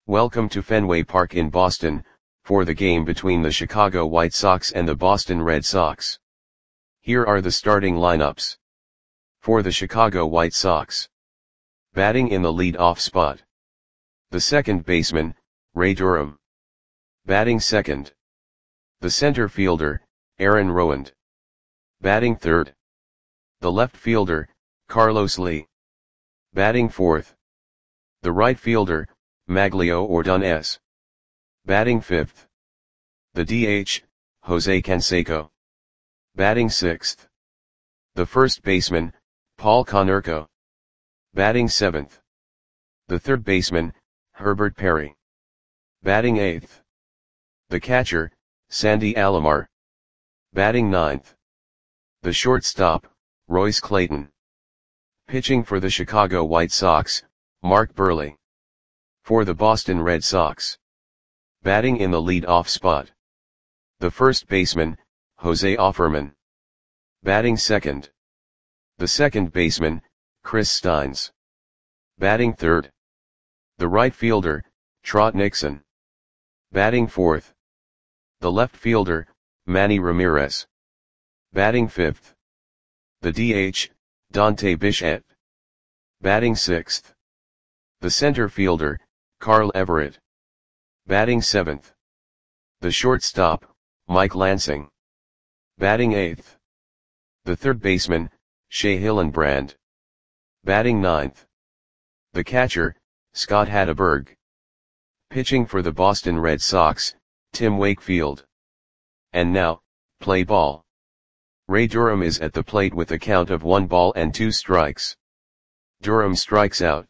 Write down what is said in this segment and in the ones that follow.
Welcome to Fenway Park in Boston, for the game between the Chicago White Sox and the Boston Red Sox. Here are the starting lineups. For the Chicago White Sox. Batting in the lead-off spot. The second baseman, Ray Durham. Batting second. The center fielder, Aaron Rowand. Batting third. The left fielder, Carlos Lee. Batting fourth. The right fielder, Magglio Ordonez. Batting fifth. The DH, Jose Canseco. Batting sixth. The first baseman, Paul Konerko. Batting seventh. The third baseman, Herbert Perry. Batting eighth. The catcher, Sandy Alomar. Batting ninth. The shortstop, Royce Clayton. Pitching for the Chicago White Sox, Mark Buehrle. For the Boston Red Sox. Batting in the lead-off spot. The first baseman, Jose Offerman. Batting second. The second baseman, Chris Steins. Batting third. The right fielder, Trot Nixon. Batting fourth. The left fielder, Manny Ramirez. Batting fifth. The DH, Dante Bichette. Batting sixth. The center fielder, Carl Everett. Batting seventh. The shortstop, Mike Lansing. Batting eighth. The third baseman, Shea Hillenbrand. Batting ninth. The catcher, Scott Hatteberg. Pitching for the Boston Red Sox, Tim Wakefield. And now, play ball. Ray Durham is at the plate with a count of 1 ball and 2 strikes. Durham strikes out.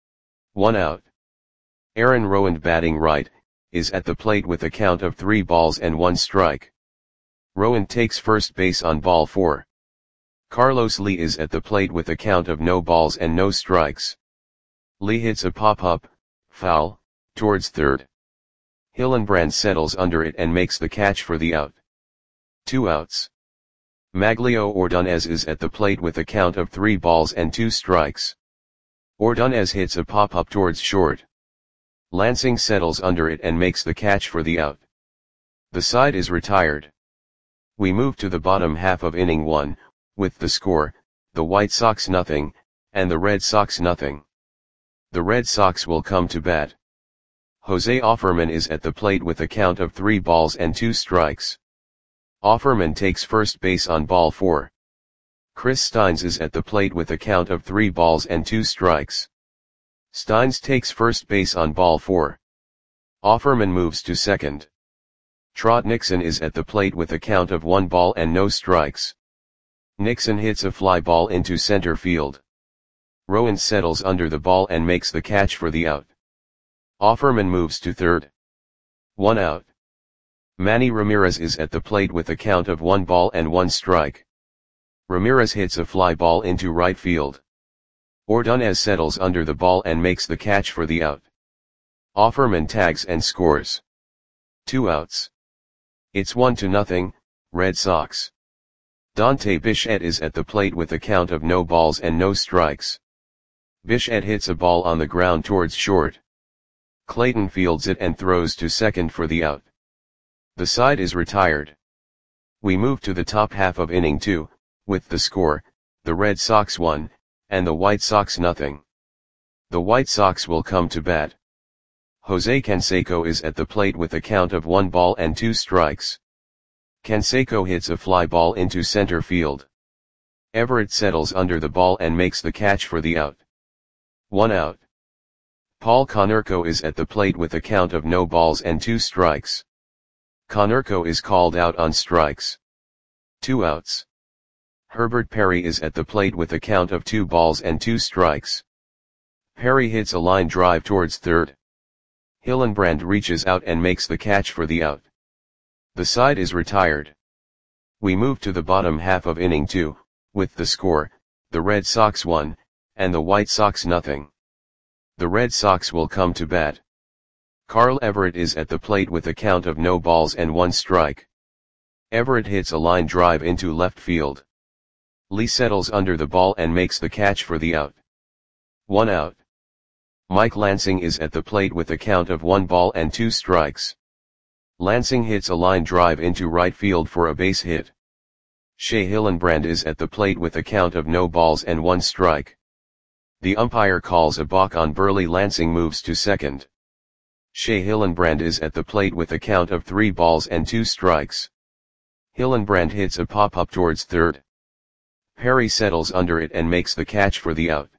1 out. Aaron Rowand, batting right, is at the plate with a count of 3 balls and 1 strike. Rowand takes first base on ball 4. Carlos Lee is at the plate with a count of no balls and no strikes. Lee hits a pop-up, foul, towards third. Hillenbrand settles under it and makes the catch for the out. 2 outs. Magglio Ordonez is at the plate with a count of 3 balls and 2 strikes. Ordonez hits a pop-up towards short. Lansing settles under it and makes the catch for the out. The side is retired. We move to the bottom half of inning 1, with the score, the White Sox 0, and the Red Sox 0. The Red Sox will come to bat. Jose Offerman is at the plate with a count of 3 balls and 2 strikes. Offerman takes first base on ball 4. Chris Steins is at the plate with a count of 3 balls and 2 strikes. Steins takes first base on ball 4. Offerman moves to second. Trot Nixon is at the plate with a count of 1 ball and no strikes. Nixon hits a fly ball into center field. Rowand settles under the ball and makes the catch for the out. Offerman moves to third. 1 out. Manny Ramirez is at the plate with a count of 1 ball and 1 strike. Ramirez hits a fly ball into right field. Ordonez settles under the ball and makes the catch for the out. Offerman tags and scores. 2 outs. It's 1-0, Red Sox. Dante Bichette is at the plate with a count of no balls and no strikes. Bichette hits a ball on the ground towards short. Clayton fields it and throws to second for the out. The side is retired. We move to the top half of inning 2, with the score, the Red Sox 1, and the White Sox 0. The White Sox will come to bat. Jose Canseco is at the plate with a count of 1 ball and 2 strikes. Canseco hits a fly ball into center field. Everett settles under the ball and makes the catch for the out. 1 out. Paul Konerko is at the plate with a count of no balls and 2 strikes. Konerko is called out on strikes. 2 outs. Herbert Perry is at the plate with a count of 2 balls and 2 strikes. Perry hits a line drive towards third. Hillenbrand reaches out and makes the catch for the out. The side is retired. We move to the bottom half of inning 2, with the score, the Red Sox 1, and the White Sox 0. The Red Sox will come to bat. Carl Everett is at the plate with a count of no balls and 1 strike. Everett hits a line drive into left field. Lee settles under the ball and makes the catch for the out. 1 out. Mike Lansing is at the plate with a count of 1 ball and 2 strikes. Lansing hits a line drive into right field for a base hit. Shea Hillenbrand is at the plate with a count of no balls and 1 strike. The umpire calls a balk on Burley. Lansing moves to second. Shea Hillenbrand is at the plate with a count of 3 balls and 2 strikes. Hillenbrand hits a pop-up towards third. Perry settles under it and makes the catch for the out.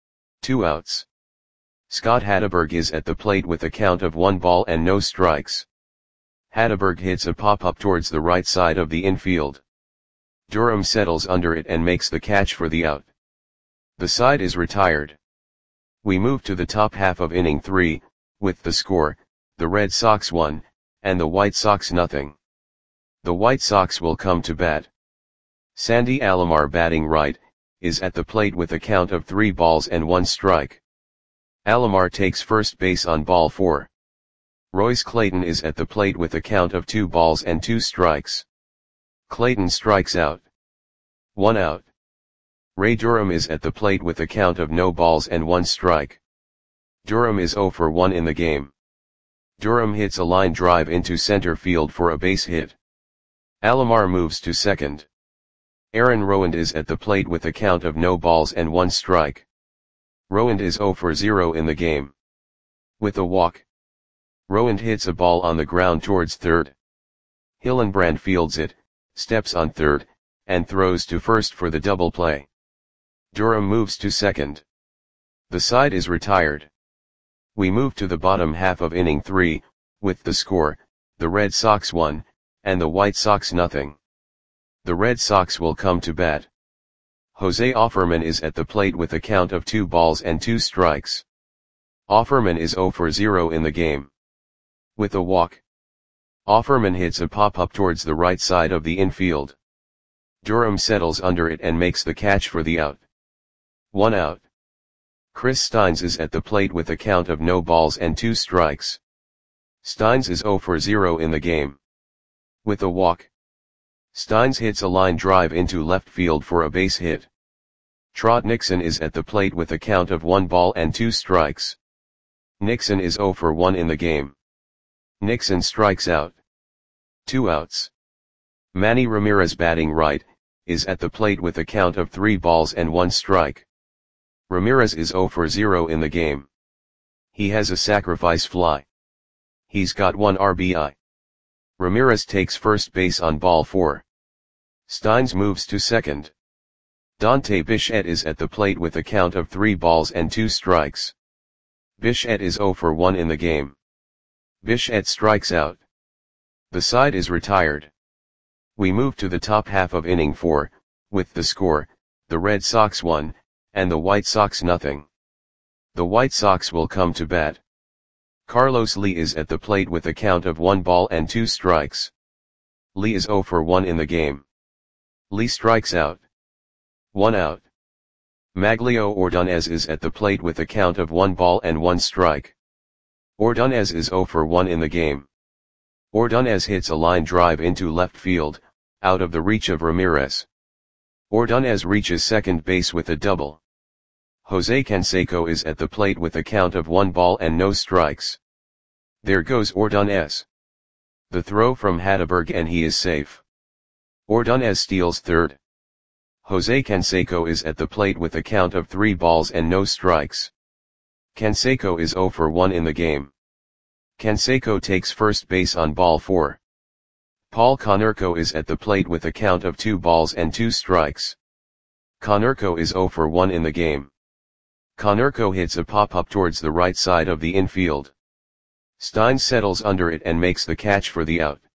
2 outs. Scott Hatteberg is at the plate with a count of 1 ball and no strikes. Hatteberg hits a pop-up towards the right side of the infield. Durham settles under it and makes the catch for the out. The side is retired. We move to the top half of inning 3, with the score, the Red Sox 1, and the White Sox nothing. The White Sox will come to bat. Sandy Alomar, batting right, is at the plate with a count of 3 balls and 1 strike. Alomar takes first base on ball 4. Royce Clayton is at the plate with a count of 2 balls and 2 strikes. Clayton strikes out. 1 out. Ray Durham is at the plate with a count of no balls and 1 strike. Durham is 0 for 1 in the game. Durham hits a line drive into center field for a base hit. Alomar moves to second. Aaron Rowand is at the plate with a count of no balls and 1 strike. Rowand is 0 for 0 in the game. With a walk. Rowand hits a ball on the ground towards third. Hillenbrand fields it, steps on third, and throws to first for the double play. Durham moves to second. The side is retired. We move to the bottom half of inning 3, with the score, the Red Sox 1, and the White Sox nothing. The Red Sox will come to bat. Jose Offerman is at the plate with a count of 2 balls and 2 strikes. Offerman is 0 for 0 in the game. With a walk. Offerman hits a pop-up towards the right side of the infield. Durham settles under it and makes the catch for the out. 1 out. Chris Steins is at the plate with a count of no balls and 2 strikes. Steins is 0 for 0 in the game. With a walk. Steins hits a line drive into left field for a base hit. Trot Nixon is at the plate with a count of 1 ball and 2 strikes. Nixon is 0 for 1 in the game. Nixon strikes out. 2 outs. Manny Ramirez, batting right, is at the plate with a count of 3 balls and 1 strike. Ramirez is 0 for 0 in the game. He has a sacrifice fly. He's got 1 RBI. Ramirez takes first base on ball 4. Steins moves to second. Dante Bichette is at the plate with a count of 3 balls and 2 strikes. Bichette is 0 for 1 in the game. Bichette strikes out. The side is retired. We move to the top half of inning 4, with the score, the Red Sox 1, and the White Sox nothing. The White Sox will come to bat. Carlos Lee is at the plate with a count of 1 ball and 2 strikes. Lee is 0 for 1 in the game. Lee strikes out. 1 out. Maglio Ordonez is at the plate with a count of 1 ball and 1 strike. Ordonez is 0 for 1 in the game. Ordonez hits a line drive into left field, out of the reach of Ramirez. Ordonez reaches second base with a double. Jose Canseco is at the plate with a count of 1 ball and no strikes. There goes Ordonez. The throw from Hatteberg and he is safe. Ordonez steals third. Jose Canseco is at the plate with a count of 3 balls and no strikes. Canseco is 0 for 1 in the game. Canseco takes first base on ball 4. Paul Konerko is at the plate with a count of 2 balls and 2 strikes. Konerko is 0 for 1 in the game. Konerko hits a pop-up towards the right side of the infield. Stein settles under it and makes the catch for the out.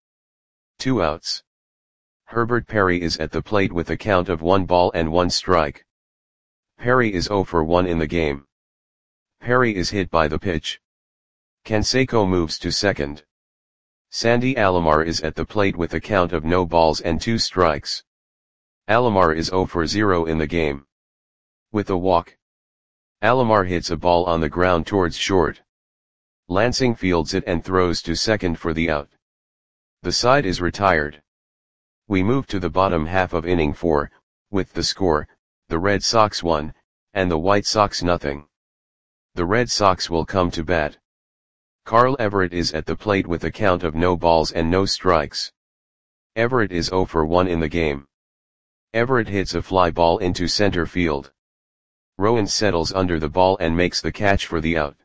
2 outs. Herbert Perry is at the plate with a count of 1 ball and 1 strike. Perry is 0 for 1 in the game. Perry is hit by the pitch. Canseco moves to second. Sandy Alomar is at the plate with a count of no balls and 2 strikes. Alomar is 0 for 0 in the game. With a walk. Alomar hits a ball on the ground towards short. Lansing fields it and throws to second for the out. The side is retired. We move to the bottom half of inning 4, with the score, the Red Sox 1, and the White Sox nothing. The Red Sox will come to bat. Carl Everett is at the plate with a count of no balls and no strikes. Everett is 0 for 1 in the game. Everett hits a fly ball into center field. Rowan settles under the ball and makes the catch for the out.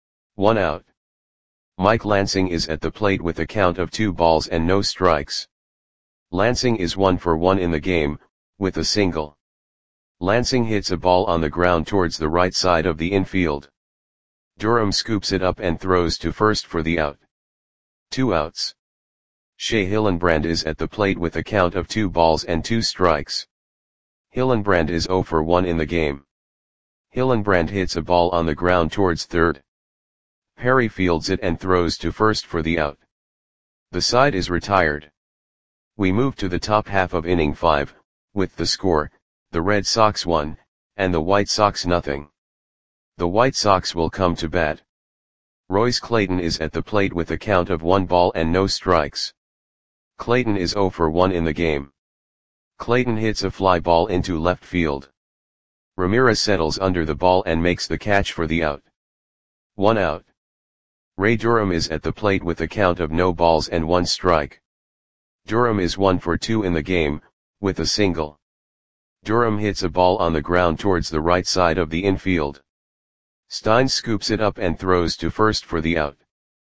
1 out. Mike Lansing is at the plate with a count of 2 balls and no strikes. Lansing is 1 for 1 in the game, with a single. Lansing hits a ball on the ground towards the right side of the infield. Durham scoops it up and throws to first for the out. 2 outs. Shea Hillenbrand is at the plate with a count of 2 balls and 2 strikes. Hillenbrand is 0 for 1 in the game. Hillenbrand hits a ball on the ground towards third. Perry fields it and throws to first for the out. The side is retired. We move to the top half of inning 5, with the score, the Red Sox 1, and the White Sox nothing. The White Sox will come to bat. Royce Clayton is at the plate with a count of 1 ball and no strikes. Clayton is 0 for 1 in the game. Clayton hits a fly ball into left field. Ramirez settles under the ball and makes the catch for the out. 1 out. Ray Durham is at the plate with a count of no balls and 1 strike. Durham is 1 for 2 in the game, with a single. Durham hits a ball on the ground towards the right side of the infield. Stein scoops it up and throws to first for the out.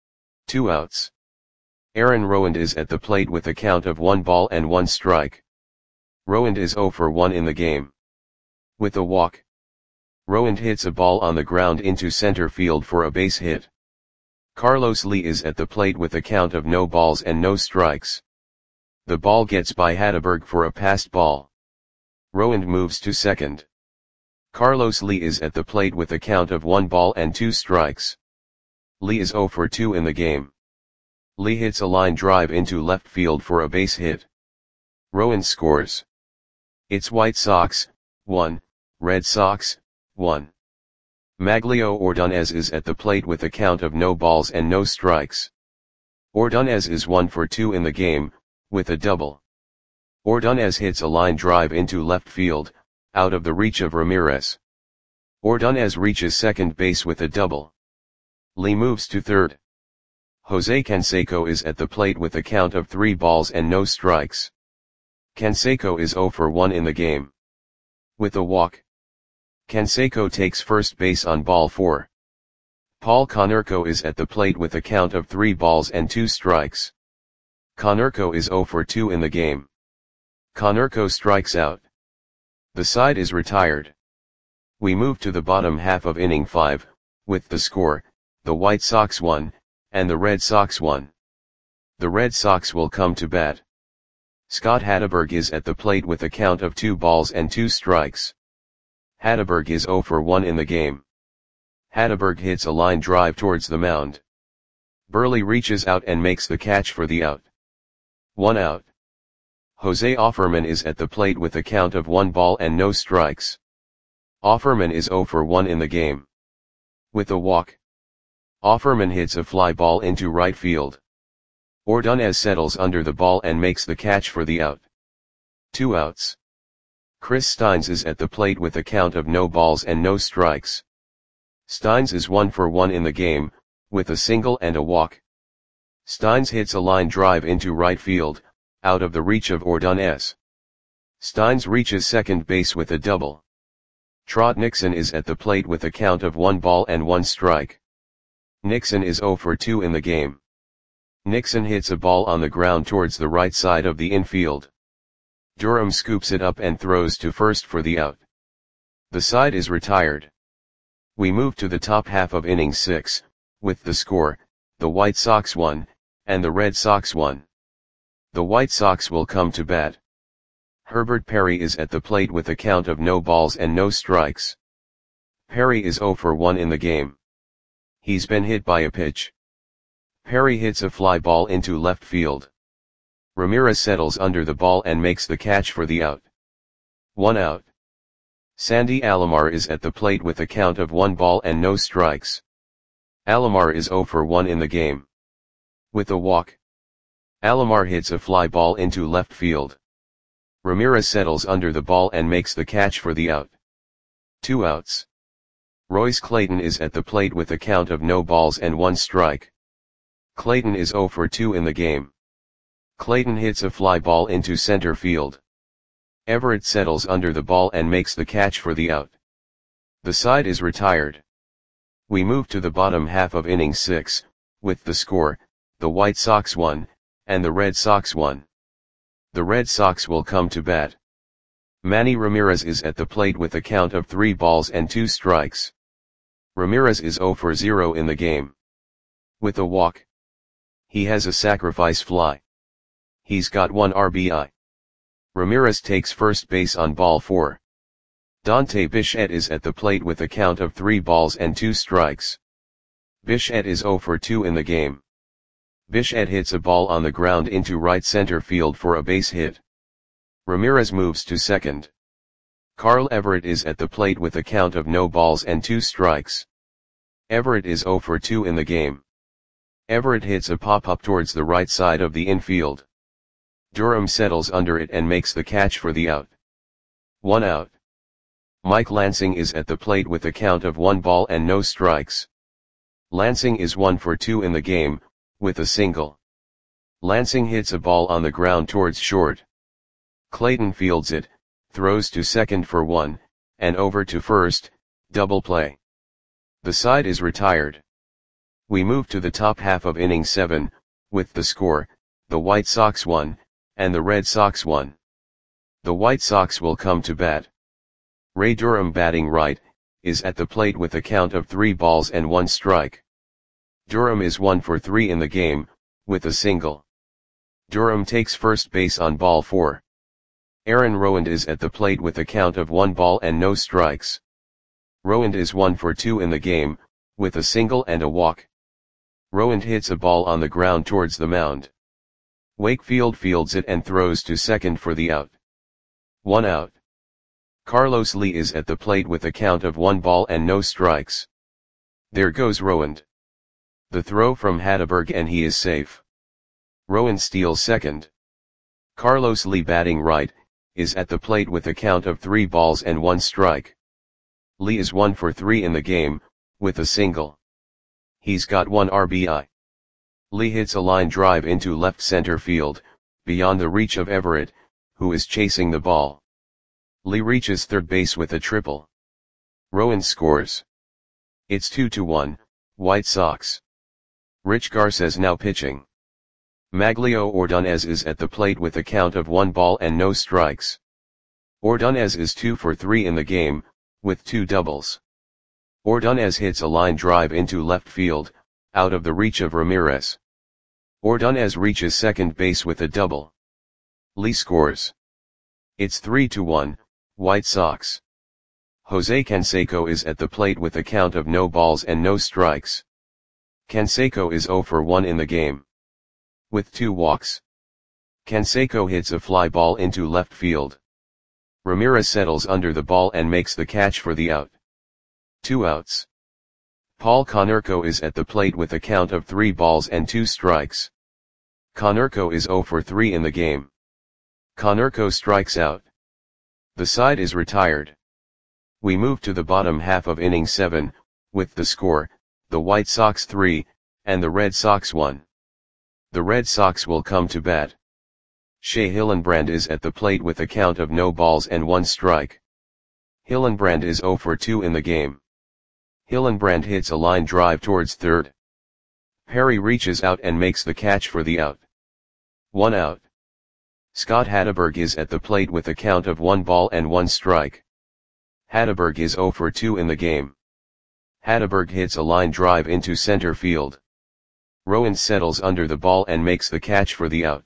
2 outs. Aaron Rowand is at the plate with a count of 1 ball and 1 strike. Rowand is 0 for 1 in the game. With a walk. Rowand hits a ball on the ground into center field for a base hit. Carlos Lee is at the plate with a count of no balls and no strikes. The ball gets by Hatteberg for a passed ball. Rowand moves to second. Carlos Lee is at the plate with a count of 1 ball and 2 strikes. Lee is 0 for 2 in the game. Lee hits a line drive into left field for a base hit. Rowand scores. It's White Sox, 1, Red Sox, 1. Maglio Ordonez is at the plate with a count of no balls and no strikes. Ordonez is 1 for 2 in the game, with a double. Ordonez hits a line drive into left field, out of the reach of Ramirez. Ordonez reaches second base with a double. Lee moves to third. Jose Canseco is at the plate with a count of 3 balls and no strikes. Canseco is 0 for 1 in the game. With a walk. Canseco takes first base on ball 4. Paul Konerko is at the plate with a count of 3 balls and 2 strikes. Konerko is 0 for 2 in the game. Konerko strikes out. The side is retired. We move to the bottom half of inning 5, with the score, the White Sox 1, and the Red Sox 1. The Red Sox will come to bat. Scott Hatteberg is at the plate with a count of 2 balls and 2 strikes. Hatteberg is 0 for 1 in the game. Hatteberg hits a line drive towards the mound. Burley reaches out and makes the catch for the out. 1 out. Jose Offerman is at the plate with a count of 1 ball and no strikes. Offerman is 0 for 1 in the game. With a walk. Offerman hits a fly ball into right field. Ordonez settles under the ball and makes the catch for the out. 2 outs. Chris Steins is at the plate with a count of no balls and no strikes. Steins is 1 for 1 in the game, with a single and a walk. Steins hits a line drive into right field, out of the reach of Ordonez. Steins reaches second base with a double. Trot Nixon is at the plate with a count of 1 ball and 1 strike. Nixon is 0 for 2 in the game. Nixon hits a ball on the ground towards the right side of the infield. Durham scoops it up and throws to first for the out. The side is retired. We move to the top half of inning 6, with the score, the White Sox 1, and the Red Sox 1. The White Sox will come to bat. Herbert Perry is at the plate with a count of no balls and no strikes. Perry is 0 for 1 in the game. He's been hit by a pitch. Perry hits a fly ball into left field. Ramirez settles under the ball and makes the catch for the out. 1 out. Sandy Alomar is at the plate with a count of 1 ball and no strikes. Alomar is 0 for 1 in the game. With a walk. Alomar hits a fly ball into left field. Ramirez settles under the ball and makes the catch for the out. 2 outs. Royce Clayton is at the plate with a count of no balls and 1 strike. Clayton is 0 for 2 in the game. Clayton hits a fly ball into center field. Everett settles under the ball and makes the catch for the out. The side is retired. We move to the bottom half of inning 6, with the score, the White Sox 1, and the Red Sox 1. The Red Sox will come to bat. Manny Ramirez is at the plate with a count of 3 balls and 2 strikes. Ramirez is 0 for 0 in the game. With a walk. He has a sacrifice fly. He's got 1 RBI. Ramirez takes first base on ball 4. Dante Bichette is at the plate with a count of 3 balls and 2 strikes. Bichette is 0 for 2 in the game. Bichette hits a ball on the ground into right center field for a base hit. Ramirez moves to second. Carl Everett is at the plate with a count of no balls and 2 strikes. Everett is 0 for 2 in the game. Everett hits a pop-up towards the right side of the infield. Durham settles under it and makes the catch for the out. 1 out. Mike Lansing is at the plate with a count of 1 ball and no strikes. Lansing is 1 for 2 in the game, with a single. Lansing hits a ball on the ground towards short. Clayton fields it, throws to second for 1, and over to first, double play. The side is retired. We move to the top half of inning 7, with the score, the White Sox 1, and the Red Sox 1. The White Sox will come to bat. Ray Durham, batting right, is at the plate with a count of 3 balls and 1 strike. Durham is 1 for 3 in the game, with a single. Durham takes first base on ball 4. Aaron Rowand is at the plate with a count of 1 ball and no strikes. Rowand is 1 for 2 in the game, with a single and a walk. Rowand hits a ball on the ground towards the mound. Wakefield fields it and throws to second for the out. 1 out. Carlos Lee is at the plate with a count of 1 ball and no strikes. There goes Rowand. The throw from Hatteberg and he is safe. Rowand steals second. Carlos Lee, batting right, is at the plate with a count of 3 balls and 1 strike. Lee is 1 for 3 in the game, with a single. He's got 1 RBI. Lee hits a line drive into left center field, beyond the reach of Everett, who is chasing the ball. Lee reaches third base with a triple. Rowand scores. It's 2-1, White Sox. Rich Garces now pitching. Maglio Ordonez is at the plate with a count of 1 ball and no strikes. Ordonez is 2 for 3 in the game, with 2 doubles. Ordonez hits a line drive into left field, out of the reach of Ramirez. Ordonez reaches second base with a double. Lee scores. It's 3-1, White Sox. Jose Canseco is at the plate with a count of no balls and no strikes. Canseco is 0 for 1 in the game. With 2 walks. Canseco hits a fly ball into left field. Ramirez settles under the ball and makes the catch for the out. 2 outs. Paul Konerko is at the plate with a count of 3 balls and 2 strikes. Konerko is 0 for 3 in the game. Konerko strikes out. The side is retired. We move to the bottom half of inning 7, with the score, the White Sox 3, and the Red Sox 1. The Red Sox will come to bat. Shea Hillenbrand is at the plate with a count of no balls and 1 strike. Hillenbrand is 0 for 2 in the game. Hillenbrand hits a line drive towards third. Perry reaches out and makes the catch for the out. 1 out. Scott Hatteberg is at the plate with a count of 1 ball and 1 strike. Hatteberg is 0 for 2 in the game. Hatteberg hits a line drive into center field. Rowand settles under the ball and makes the catch for the out.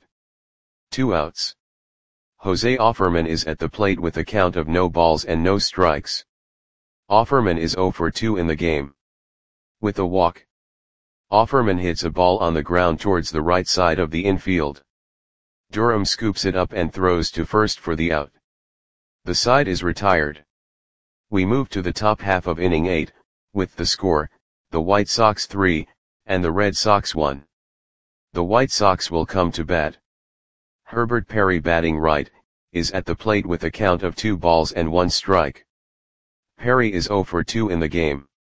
2 outs. Jose Offerman is at the plate with a count of no balls and no strikes. Offerman is 0 for 2 in the game. With a walk. Offerman hits a ball on the ground towards the right side of the infield. Durham scoops it up and throws to first for the out. The side is retired. We move to the top half of inning 8, with the score, the White Sox 3, and the Red Sox 1. The White Sox will come to bat. Herbert Perry, batting right, is at the plate with a count of 2 balls and 1 strike. Perry is 0 for 2 in the game.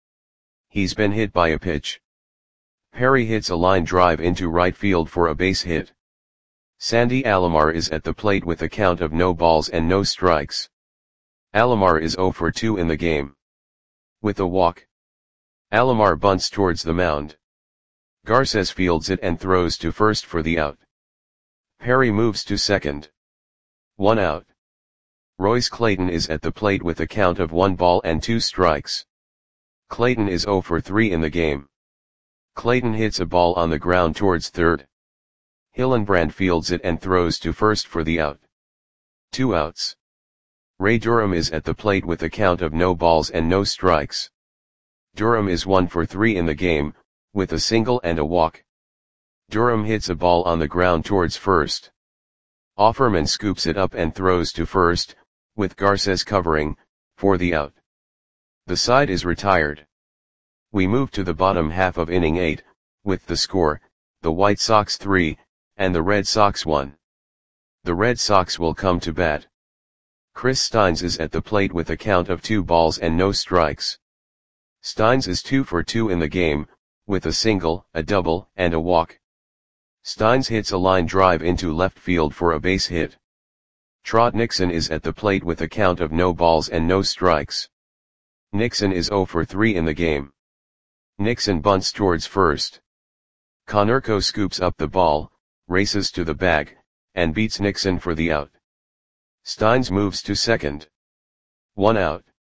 He's been hit by a pitch. Perry hits a line drive into right field for a base hit. Sandy Alomar is at the plate with a count of no balls and no strikes. Alomar is 0 for 2 in the game. With a walk. Alomar bunts towards the mound. Garces fields it and throws to first for the out. Perry moves to second. 1 out. Royce Clayton is at the plate with a count of 1 ball and 2 strikes. Clayton is 0 for 3 in the game. Clayton hits a ball on the ground towards third. Hillenbrand fields it and throws to first for the out. 2 outs. Ray Durham is at the plate with a count of no balls and no strikes. Durham is 1 for 3 in the game, with a single and a walk. Durham hits a ball on the ground towards first. Offerman scoops it up and throws to first, with Garces covering, for the out. The side is retired. We move to the bottom half of inning 8, with the score, the White Sox 3, and the Red Sox 1. The Red Sox will come to bat. Chris Steins is at the plate with a count of 2 balls and no strikes. Steins is 2 for 2 in the game, with a single, a double, and a walk. Steins hits a line drive into left field for a base hit. Trot Nixon is at the plate with a count of no balls and no strikes. Nixon is 0 for 3 in the game. Nixon bunts towards first. Konerko scoops up the ball, races to the bag, and beats Nixon for the out. Steins moves to second. 1 out.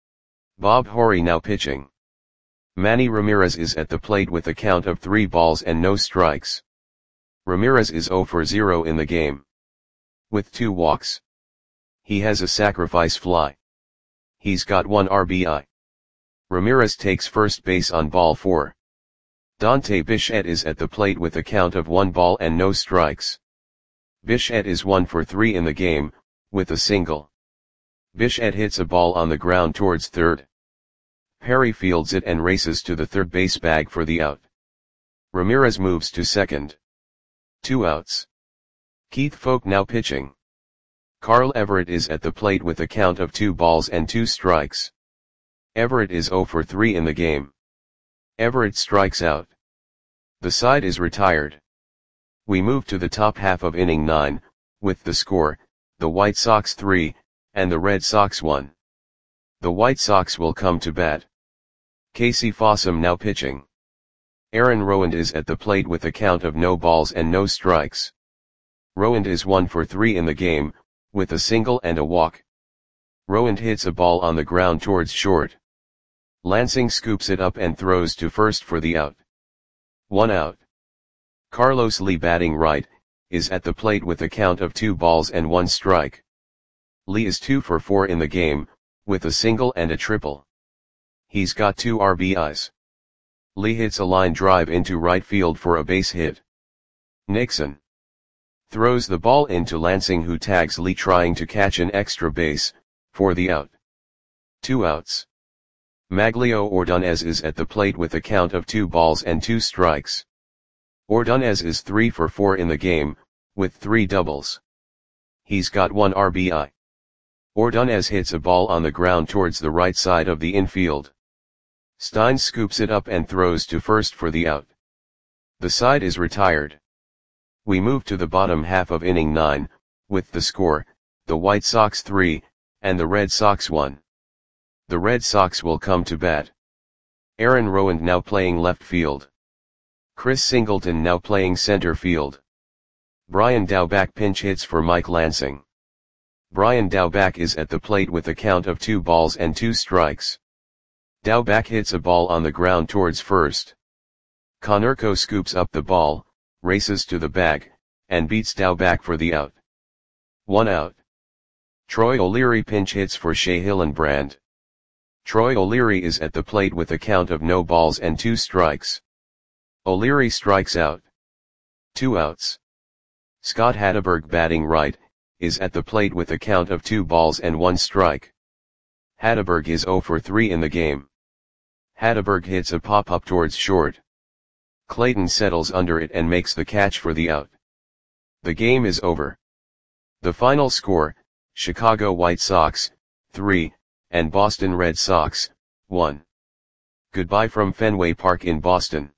Bob Horry now pitching. Manny Ramirez is at the plate with a count of 3 balls and no strikes. Ramirez is 0 for 0 in the game. With 2 walks. He has a sacrifice fly. He's got 1 RBI. Ramirez takes first base on ball 4. Dante Bichette is at the plate with a count of 1 ball and no strikes. Bichette is 1 for 3 in the game, with a single. Bichette hits a ball on the ground towards third. Perry fields it and races to the third base bag for the out. Ramirez moves to second. 2 outs. Keith Foulke now pitching. Carl Everett is at the plate with a count of 2 balls and 2 strikes. Everett is 0 for 3 in the game. Everett strikes out. The side is retired. We move to the top half of inning 9, with the score, the White Sox 3, and the Red Sox 1. The White Sox will come to bat. Casey Fossum now pitching. Aaron Rowand is at the plate with a count of no balls and no strikes. Rowand is 1 for 3 in the game, with a single and a walk. Rowand hits a ball on the ground towards short. Lansing scoops it up and throws to first for the out. 1 out. Carlos Lee batting right, is at the plate with a count of 2 balls and 1 strike. Lee is 2 for 4 in the game, with a single and a triple. He's got 2 RBIs. Lee hits a line drive into right field for a base hit. Nixon throws the ball into Lansing, who tags Lee trying to catch an extra base, for the out. 2 outs. Maglio Ordonez is at the plate with a count of 2 balls and 2 strikes. Ordonez is 3 for 4 in the game, with 3 doubles. He's got 1 RBI. Ordonez hits a ball on the ground towards the right side of the infield. Steins scoops it up and throws to first for the out. The side is retired. We move to the bottom half of inning 9, with the score, the White Sox 3, and the Red Sox 1. The Red Sox will come to bat. Aaron Rowand now playing left field. Chris Singleton now playing center field. Brian Daubach pinch hits for Mike Lansing. Brian Daubach is at the plate with a count of 2 balls and 2 strikes. Daubach hits a ball on the ground towards first. Konerko scoops up the ball, races to the bag, and beats Daubach for the out. 1 out. Troy O'Leary pinch hits for Shea Hillenbrand. Troy O'Leary is at the plate with a count of no balls and 2 strikes. O'Leary strikes out. 2 outs. Scott Hatteberg batting right, is at the plate with a count of 2 balls and 1 strike. Hatteberg is 0 for 3 in the game. Hatteberg hits a pop-up towards short. Clayton settles under it and makes the catch for the out. The game is over. The final score, Chicago White Sox, 3, and Boston Red Sox, 1. Goodbye from Fenway Park in Boston.